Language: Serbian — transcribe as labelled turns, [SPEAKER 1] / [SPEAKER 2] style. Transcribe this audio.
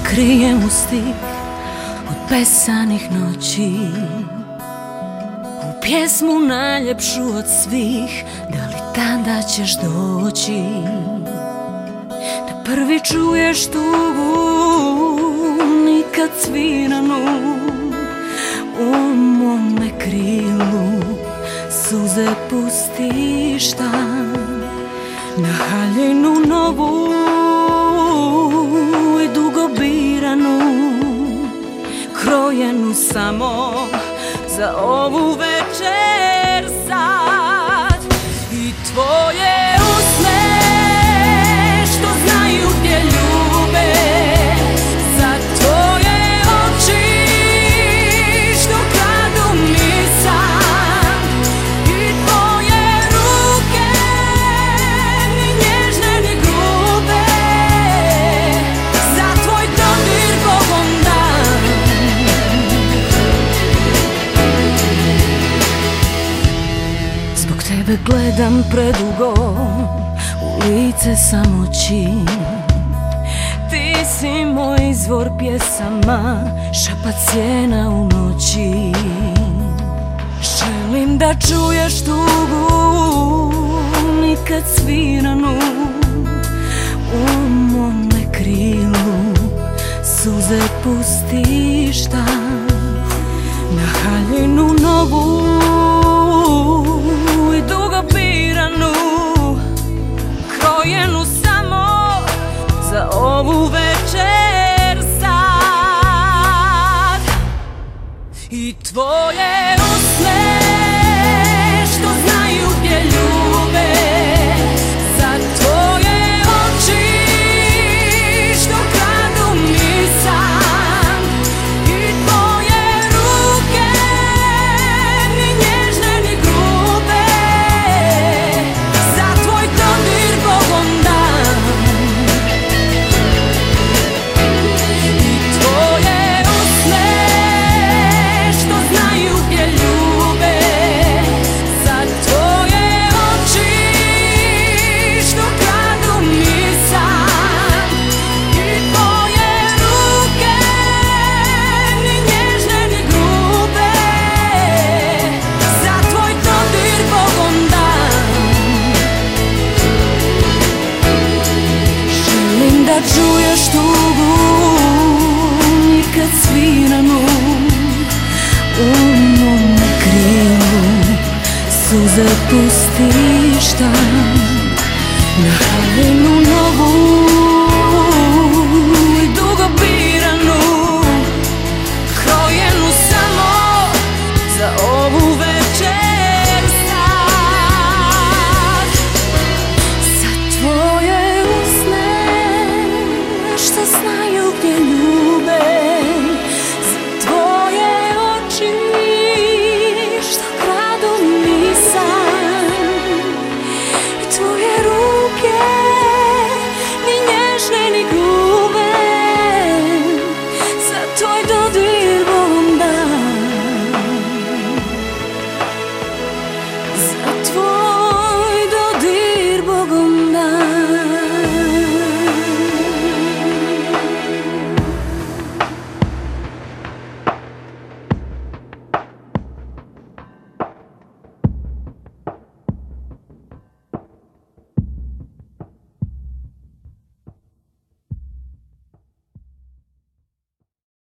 [SPEAKER 1] krije u stih od pesanih noći, u pjesmu najljepšu od svih. Da li tada ćeš doći da prvi čuješ tugu nikad sviranu u mome krilu, suze pustišta na haljinu novu i dugo biranu, krojenu samo za ovu večer sad. I tvoje usne što znaju gdje ljube, za tvoje oči što kradu mi san, i tvoje ruke ni nježne ni grube, za tvoj dodir Bogom dan. Zbog tebe gledam predugo u lice samoći, ti si moj izvor pjesama, šapat sjena u noći. Želim da čuješ tugu nikad sviranu u mome krilu, suze pustišta na haljinu novu i dugo biranu, krojenu samo za ovu večer sad. I tvoje usne što znaju gdje ljube, za tvoje oči što kradu mi san, i tvoje ruke ni nježne ni grube, za tvoj dodir Bogom dan. I tvoje usne što znaju gdje ljube, za tvoje oči što kradu mi san, i tvoje ruke ni nježne ni grube, za tvoj dodir Bogom dan. Želim da čuješ tugu nikad sviranu u mome krilu, suze pustišta na haljinu novu i dugo biranu, krojenu samo za ovu večer sad. Za tvoje usne što znaju gdje ljube, za tvoje oči što kradu mi san, i tvoje ruke ni nježne ni grube, za tvoj